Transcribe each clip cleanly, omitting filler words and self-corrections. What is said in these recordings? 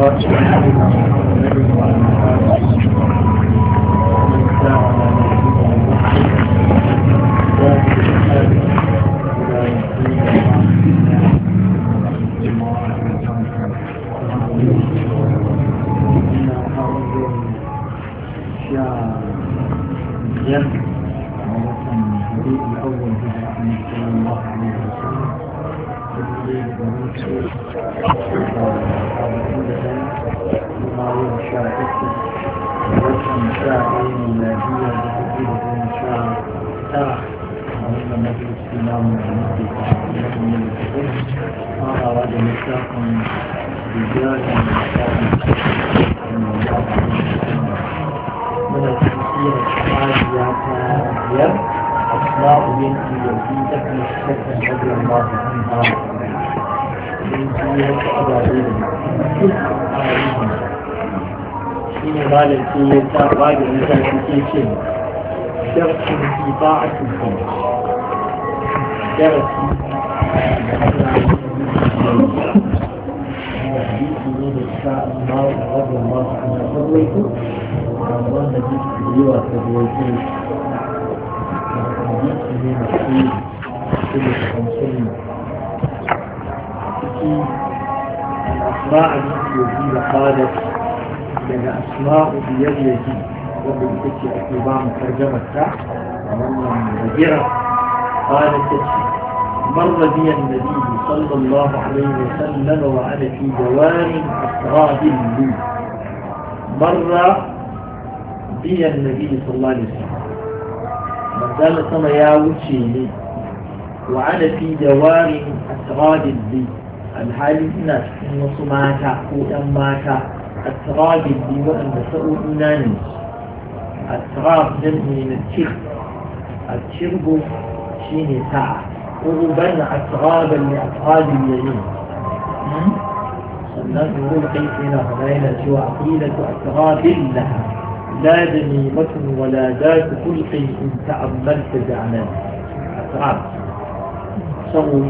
الله على محمد وعلى آله ومن سار على في بعض الانتربريتيشن درس في طاعة الخير درس من الشاء الله رضي الله عنه فضويته والله نجيب اليوى فضويته نجيب من الخير كل خمسين في الأسماء التي يجيب قالت لأن أسماء بيده وبالتي أتباع مترجمة ومن مديرة قالت مر بي النبي صلى الله عليه وسلم وأنا في جوار أسراب لي مر بي النبي صلى الله عليه وسلم من قال سما يا وجهي وأنا في جوار أسراب لي الحالي الناس نصماتا وأماتا التراب اللي وأن سؤولنا التراب جمع من الترب الترب شيني ساعة وغبنا الترابا لأطراب اليمين الناس يقول حيثنا هنا سوى عقيلة التراب لها لا دميمة ولا ذات خلق إن تأملت جعلنا التراب سوي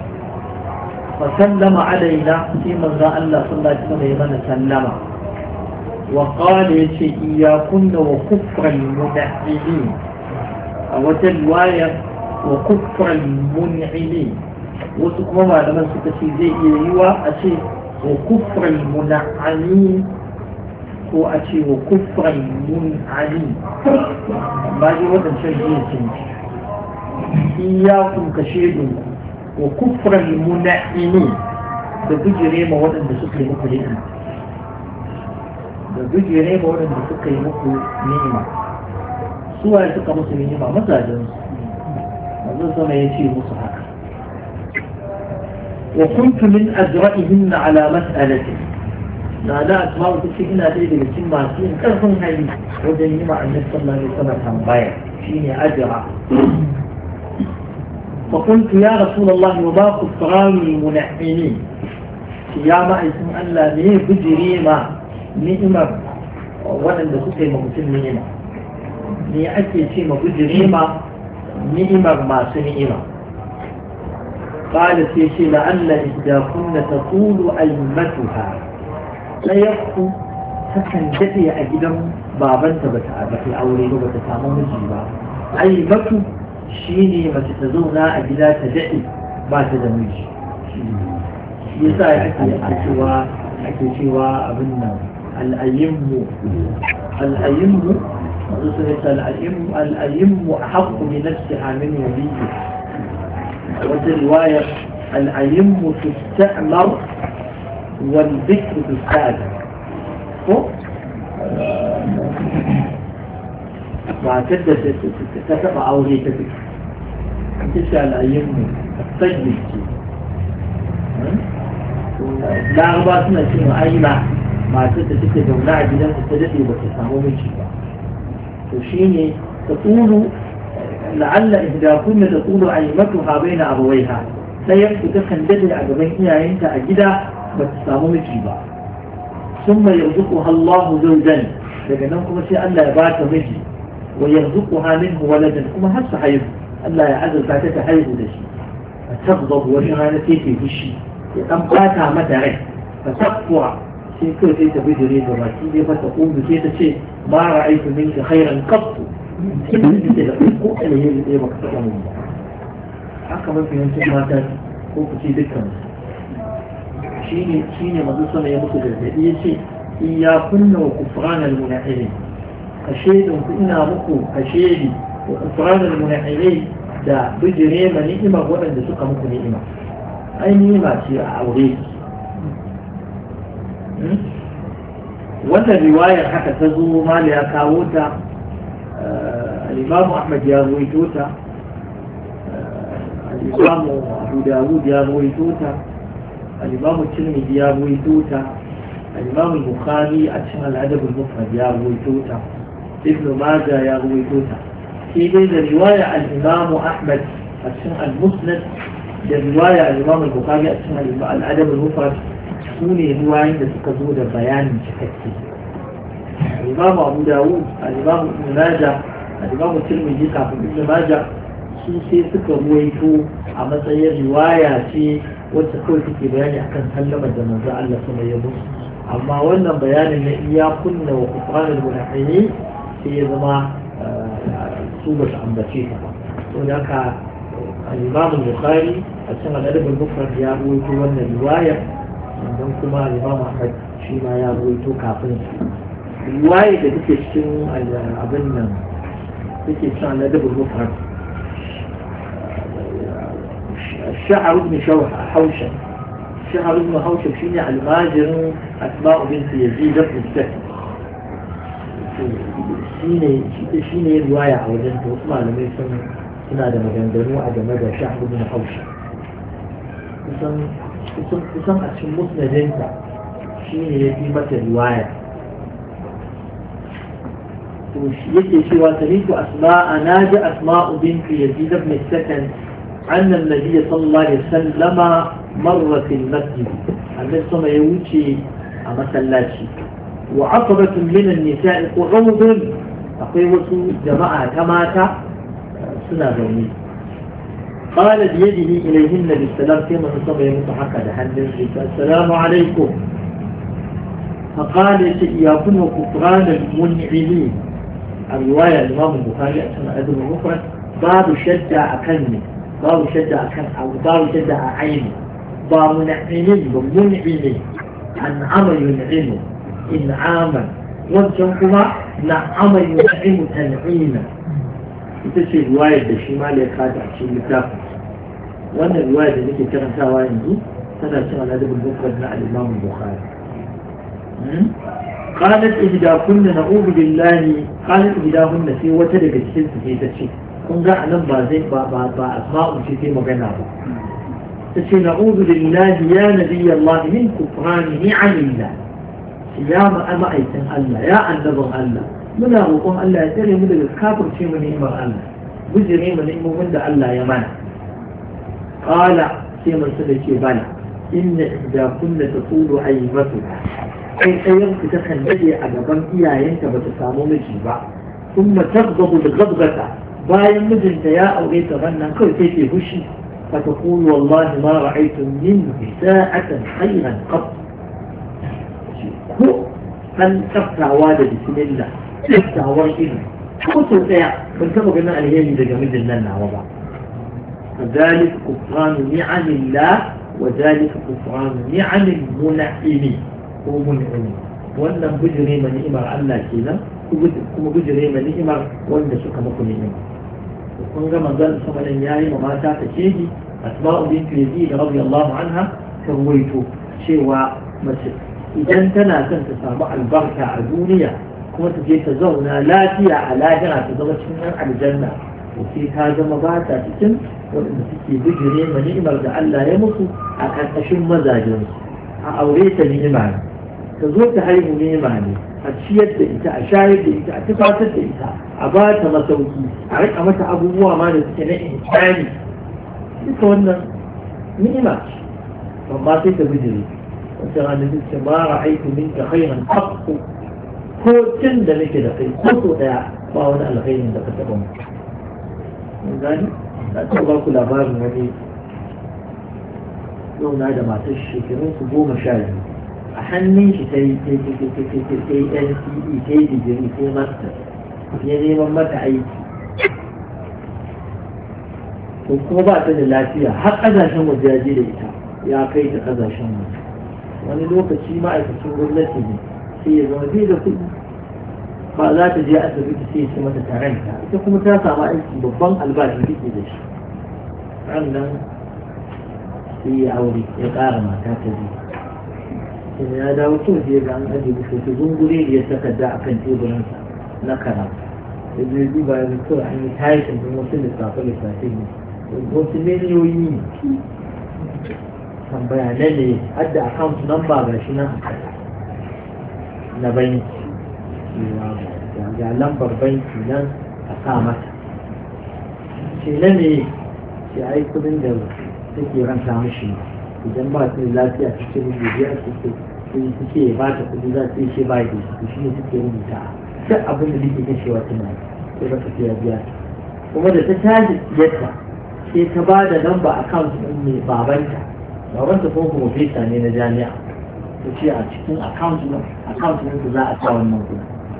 فسلم علينا في من ذا الله صلى الله عليه وسلم سلم وقال إياكن وكفر المنعمين أو تلواية وكفر المنعمين وتقوم على من ستشي أشي وكفر المنعمين هو أشي وكفر المنعمين ما جوة شيء إياكم كشيء وكفر المنعمين بجري ما ودن بسكري مكرين بجري ما ودن بسكري مكرين سواء سكا مسلمين ما مساجن هذا ما يشير مصحك وكنت من أجرئهن على مسألة لا أسمع تشكينا تيجي للسماء فين كرهم هاي ودن مع النبي صلى الله عليه وسلم تنبايع فيني أجرأ فقلت يا رسول الله وما كفران المنعمين يا ما اسم الله ليه بجريمة نعمة ولن تكون ممكن نعمة ليه أكي شيء بجريمة نعمة ما سنعمة قال في شيء لعل إذا كنا تطول أيمتها لا يبقى فكان جدي أجدهم بابا بتعبك أولي وبتسامون الجيبا أيمته shine mace ta zauna a gida ta daɗe ba ta da miji shi yasa ake cewa abin nan al'ayyimmu masu sun yasa al'ayyimmu a haƙƙu ne na su hamin waliyu a wata riwayar al'ayyimmu su ta'amar wal bikru su ta'adar ko matar da ta taɓa aure ta fi ta al'ayyinmu tajbir ce laraba suna cewa aina matar da take zaune a gidansa ta daɗe ba ta samu miji ba to shi ne ta tsulu la'alla idan kunna ta tsulu aimatuha baina abawaiha ɗayan ku ta kan daɗe a gaban iyayenta a gida ba ta samu miji ba ثم يرزقها الله زوجا daga nan kuma sai Allah ya ba ta miji ويرزقها منه ولدا كما هسه حيض الله يعزل فاتك حيض دشي فتغضب وشغالة في بشي يتنقاتها متى فتقفع sai kawai sai ta bijire da baki ne fata ƙudu sai ta ce ma ra'aitu minka khairan qattu kin da da ko alheri sai baka taɓa mun ba haka mafi yawancin mata ko ku ce dukkan shine manzo sama ya muku gargaɗi ya ce iyyakunna wa kufranal munafiqin kashedin ku ina muku kashedi wa kufranal munafiqin da bijire ma ni'imar waɗanda suka muku ni'ima ai ni'ima ce a aure wannan riwayar haka ta zo mali ya kawo ta al-Imam Ahmad ya ruwaito ta al-Imam Abu Dawud ya ruwaito ta al-Imam Tirmidhi ya ruwaito ta al-Imam Bukhari a cikin al-Adab al-Mufrad ya ruwaito ta Ibn Majah ya ruwaito ta sai dai da riwaya al-Imam Ahmad a cikin al-Musnad da riwaya al-Imam Bukhari a cikin al-Adab al-Mufrad su ne ruwayen da suka zo da bayanin cikakke al-Imam Abu Dawud al-Imam Ibn Majah al-Imam Tirmidhi kafin Ibn Majah su sai suka ruwaito a matsayin riwaya ce wacce kawai take bayani akan sallama da manzo Allah sama ya musu amma wannan bayanin na iyyakunna wa kufranul munafiqin sai ya zama su ba su ambace ta ba saboda haka al-Imam Bukhari a cikin al-Adab al-Mufrad ya ruwaito wannan riwaya don kuma Imam Ahmad shi ma ya ruwaito kafin riwaya da take cikin abin nan take cikin al-Adab al-Mufrad الشعر بن حوشب الشعر بن حوشب شيني الماجر أسماء بنت يزيد بن السكن شيني رواية عودنت واسمع لما يسمى سنة مجندنو أجمد شعر بن حوشب kusan a cikin musnadinta shi ne ya fi mata riwaya to shi yake cewa sanitu asma'a na ji asma'u bintu yazid ibn sakan أن النبي صلى الله عليه وسلم مر في المسجد النبي صلى الله عليه وسلم مسلاتي وعصبة من النساء قعود أقوى جماعة كماتا سنة بني قال بيده إليهن بالسلام كما نصب يمتحكى لحن السلام عليكم فقال إياكم وكفران المنعمين الرواية الإمام البخاري أسمى أدب المفرد باب شجع أكني باب شجع أكن أو باب شجع عيني باب منعمين ومنعمين أنعم ينعم إنعاما وانتم نعم ينعم تنعيما ita ce riwayar da shi ma ya kada a cikin littafin wannan riwayar da nake karantawa yanzu tana cin al'adabul mufrad na al-Imam Bukhari qalat ihdakunna na'udhu billahi qalat ihdahunna sai wata daga cikin su sai ta ce kun ga anan ba zai ba asma'u ce sai magana ba tace na'udhu billahi ya nabiy Allah min kufrani ni'amillah ya ma'aikin Allah ya annabin Allah muna roƙon Allah ya tsare mu daga kafirce mu ni'imar Allah bujire mu ni'imomin da Allah ya mana qala sai mun sada ce bala inna idza kunna taqulu ayyatuha ai ayyan ku ta kan dade a gaban iyayenta ba ta samu miji ba kuma tagdabu da gabgata bayan mijinta ya aure ta wannan kawai sai ke fushi fa taqulu wallahi ma ra'aytu min sa'atan khayran qat ko an tsaftawa da bismillah tsawon ido ko sau daya ban taba ganin alheri daga mijin nan nawa ba ذلك كفران نعم الله وذلك كفران نعم المنعم هو منعم wannan bujire ma ni'imar Allah kenan kuma bujire ma ni'imar wanda suka muku ni'ima kun ga manzon sama nan yayi ma mata ta keji asma'u bint yazid radiyallahu anha ta ruwaito cewa mace idan tana son ta samu albarka a duniya kuma ta je ta zauna lafiya a lahira ta zama cikin yan aljanna to sai ta zama ba ta cikin waɗanda suke bijire ma ni'imar da Allah ya musu a ƙarƙashin mazajen a aure ta ni'ima ne ta zo ta haihu ni'ima ne a ciyar da ita a shayar da ita a tufatar da ita a ba ta masauki a riƙa mata abubuwa ma da suke na ihsani duka wannan ni'ima ce amma sai ta bijire wata ranar duk ce ma ra'aitu minka khairan haqqu ko tun da nake da kai ko so daya ba wani alkhairin da ka taba mu gani na ta ba ku labarin wani yau na da matar shekarun su 12 a hannun shi ta yi NCE ta yi digiri ko master ya neman mata aiki ko kuma ba ta da lafiya har ƙasashen waje ya je da ita ya kai ta ƙasashen waje wani lokaci ma'aikacin gwamnati ne sai ya zama zai da kuɗi ba za ta je asibiti sai ce mata taranta ita kuma ta samu aiki babban albashi take da shi ran nan sai ya aure ya ƙara mata ta biyu sai ya dawo kyau sai ga an ajiye musu ta zungure da ya takarda a kan teburinsa na karatu da zai duba ya kawai an yi tashin don wasu lissafe ne wasu miliyoyi ne tambaya na ne hadda account number ga shi nan na banki ga lambar banki nan a sa mata ce na ne ce ai kudin da take ranta mishi idan ba su lafiya cikin rubuce suke ba ta kudi za su yi ce ba da su shi ne suke rubuta duk abin da nake kashewa tunani sai ba ta fiya biya kuma da ta tashi yadda sai ta ba da lamba account ɗin mai babanta kuma profesa ne na jami'a ta ce a cikin account ɗin za a sa wannan kudi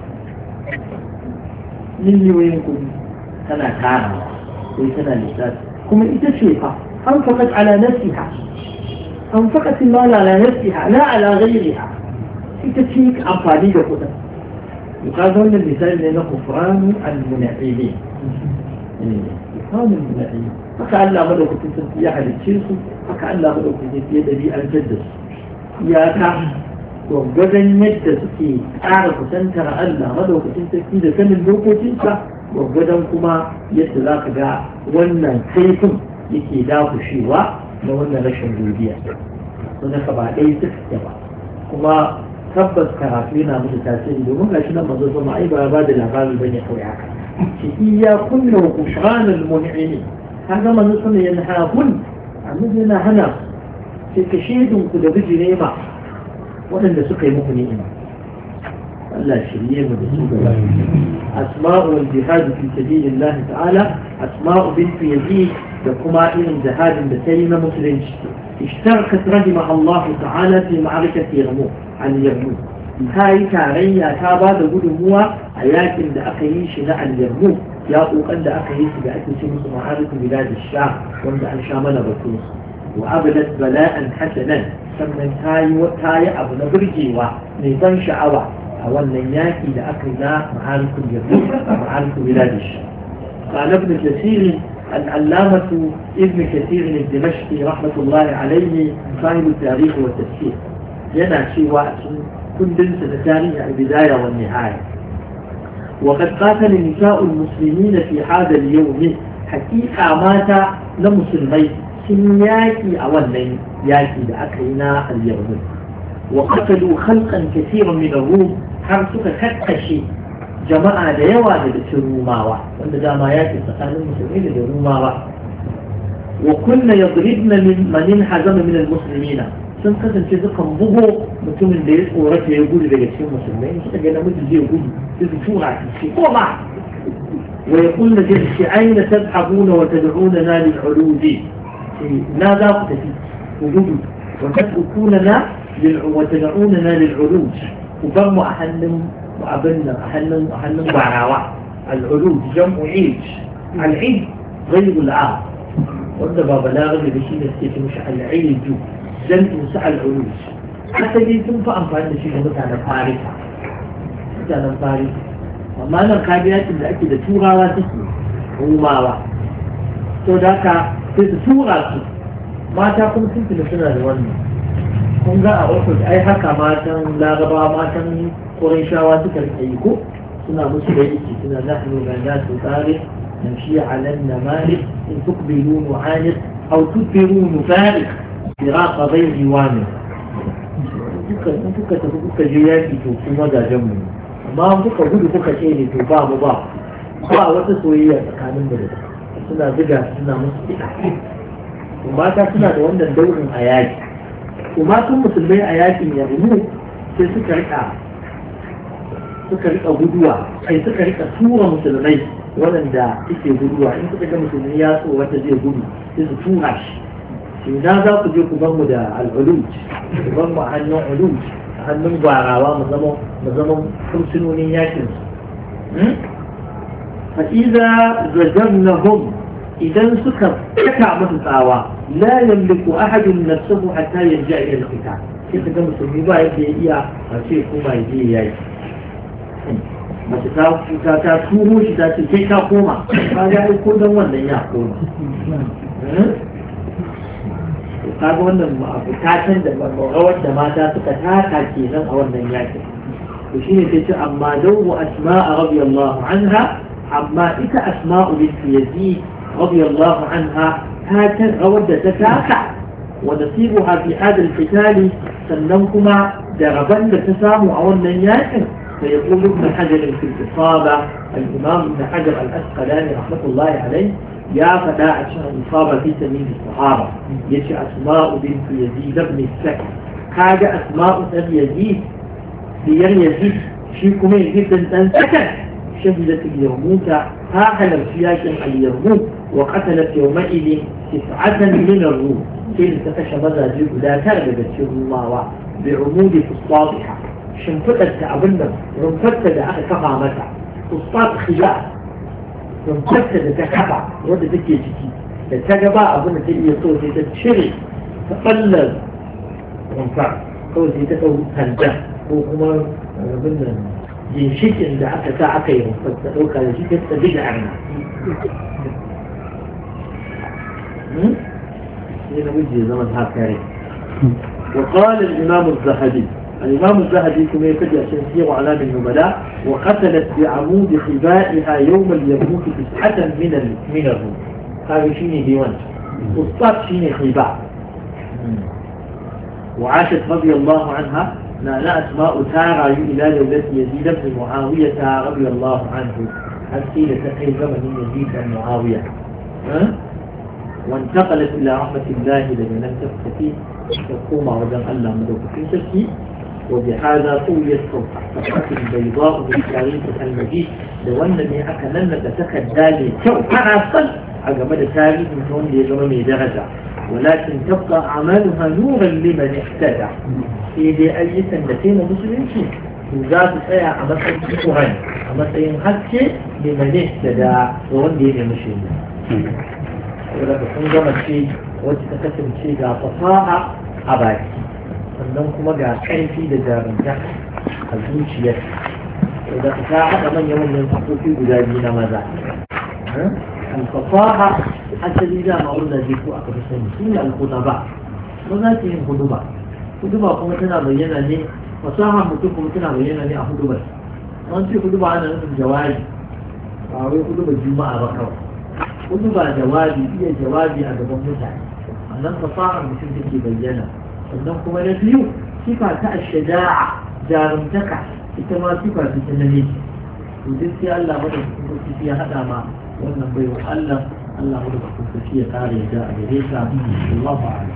miliyoyin kudi tana tarawa sai tana lissafi kuma ita ce fa an fakat ala nafsiha an fakat mal ala nafsiha la ala ghayriha ita ce amfani da kudin kaga wannan misali ne na kufranu al-munafiqin kufranu al-munafiqin haka Allah madaukakin sarki ya halicce su haka Allah madaukakin sarki ya dabi'antar da su iyaka gwagwadon yadda suke ƙara kusantar Allah madaukakin sarki da sanin dokokinsa gwagwadon kuma yadda za ka ga wannan kaifin yake dakushewa na wannan rashin godiya wanda ka ba ɗaya suka ba kuma tabbas karatu yana musu tasiri domin gashi nan manzo sama ai ba da labari bane kawai haka shi iya kunna wa kushran al-mun'imi kaga manzo sama yana hakun annabi yana hana sai ka shedun ku da bijire ma waɗanda suka yi muku ni'ima Allah shirye mu da su gaba asma'u wal jihad fi sabilillah ta'ala asma'u bint yazid da kuma irin jihadin da ta yi na musulunci اشتركت رحمها الله تعالى في معركة يرموك عن يرموك هاي تاريا تابا دا قدموا أياكم دا أقيش عن يرموك يا أوقن دا أقيش دا أكيش معارك بلاد الشام وان دا الشامل بطوس وأبلت بلاء حسنا سمن تاي أبو نبرجيوا نيطان شعوة أولا ياكي دا أقينا معارك يرموك معارك بلاد الشام قال ابن كثير العلامة ابن كثير الدمشقي رحمة الله عليه صاحب التاريخ والتفسير ينا شيء كل دنسة تاريخ البداية والنهاية وقد قاتل نساء المسلمين في هذا اليوم حقيقة مات لمسلمين سنياكي أولين ياكي لأكلنا اليوم وقتلوا خلقا كثيرا من الروم حرسك كتشي jama'a da yawa daga cikin rumawa wanda dama ya ce tsakanin musulmi da rumawa wa kunna yadribna min man hazama min almuslimina sun kasance sukan bugo mutumin da ya tsorata ya gudu daga cikin musulmai suka ga namiji zai gudu sai su tura shi ko ma wa yaqulna shi aina tadhabuna wa tad'una lil uludi la za ku tafi ku gudu wa tad'una wa tad'una lil uludi ku bar mu a hannun وأبنى أحلم بعراوة العلوج جمع عيج العيج غير العام وإذا بلاغة بشيء نستيقظ مش العيج جمع مسع العلوج حتى دي تنفع أنفعنا شيء مثلا فارس وما أنا الخابرات اللي أكيد تورا وتسمي وماوا ذاك تورا ما تقوم سنت لسنة الوان kun ga a ofis ai haka matan laraba matan ƙurayshawa suka rike ko suna musu da yake suna nahnu la nasu tarikh namshi ala an-namalik in tuqbilu nu'anid aw tudbiru nufarik firaqa bayni wani kuka tafi kuka je yaki to kuma gajen mu amma kuka gudu kuka ce ne to ba mu ba wata soyayya tsakanin mu da suna ziga suna musu kiɗa mata suna da wannan daurin a yaki kuma sun musulmai a yakin yarmu sai suka rika guduwa sai suka rika tura musulmai waɗanda suke guduwa in suka ga musulmi ya so wata zai gudu sai su tura shi na za ku je ku bar mu da al'uluj ku bar mu a hannun uluj a hannun gwarawa mu zama fursunonin yakin su fa'iza zajarnahum idan suka kaka musu tsawa la yamliku ahadun nafsuhu hatta yarja ila al-qital sai ka ga musulmi ba yadda ya iya a ce kuma ya je yaki mace ta turo shi ta ce kai ka koma ba ga ai ko dan wannan ya koma kaga wannan bukatan da rawar da mata suka taka kenan a wannan yakin to shine sai ce amma dawu asma'a radiyallahu anha amma ita asma'u bint yazid radiyallahu anha ta kan rawar da ta taka wa nasibuha fi hada al-qital sannan kuma da raban da ta samu a wannan yakin فيقول ابن حجر في الإصابة الإمام ابن حجر الأسقلاني رحمة الله عليه يا فتاة الإصابة في سبيل الصحابة يشي أسماء بنت يزيد بن السكن حاجة أسماء بنت يزيد بير يزيد شيكم يزيد بن سكن شهدت اليرموك هاحل السياش اليرموك وقتلت يومئذ 9 من الروم كيف تتشبه ذلك لا تغلبت الله بعمود فسطاطها shimfiɗar ta abin nan rumfarta da aka kafa mata ustat khija rumfarta da ta kafa wadda take ciki da ta gaba abin da ta iya so sai ta cire ta ɓallar rumfar kawai sai ta ɗau kanta ko kuma abin nan ginshikin da aka sa aka yi rumfar ta ɗauka da shi ta tsabi da arna sai na wuce zama ta kare وقال الإمام الذهبي الإمام الذهبي كما يكتب سير أعلام النبلاء وقتلت بعمود خبائها يوم اليرموك 9 من الروم هذا شيني ديوان وسطات شيني خباء وعاشت رضي الله عنها لا أسماء تارى إلى دولة يزيد بن معاوية رضي الله عنه السيلة تقي زمن يزيد بن معاوية وانتقلت إلى رحمة الله لمن لم تفتي تقوم وجم الله مدوك في سكي وبهذا طويت صفحة بيضاء من تاريخ المجيد لو أنني أكلن تتكدالي كوكا أجمد تاريخ من هون لزمن درجة ولكن تبقى أعمالها نورا لمن اهتدى في دي أي سنتين مسلمين وذات سيئة أمسين كورين أمسين حتى لمن اهتدى وون دي المشين ولكن حنجم الشيء وتتكتم الشيء لا تصاع أباك sannan kuma ga ƙarfi da jarumta a zuciyar da ta haɗa manyan wannan sakofi guda biyu na maza alfasaha asali da ma'aunar zai ko aka fi sani su ne alkuɗaba maza ke yin huduba kuma tana bayyana ne fasaha mutum kuma tana bayyana ne a hudubar an ce huduba ana nufin jawabi ba wai huduba juma'a ba kawai huduba jawabi iya jawabi a gaban mutane annan fasaha mutum take bayyana sannan kuma na biyu sifa ta ashaja'a jarumtaka ita ma sifa ta namiji to duk sai Allah madaukakin ya hada ma wannan baiwa Allah madaukakin ya kare da a gare ta Allahu a'lam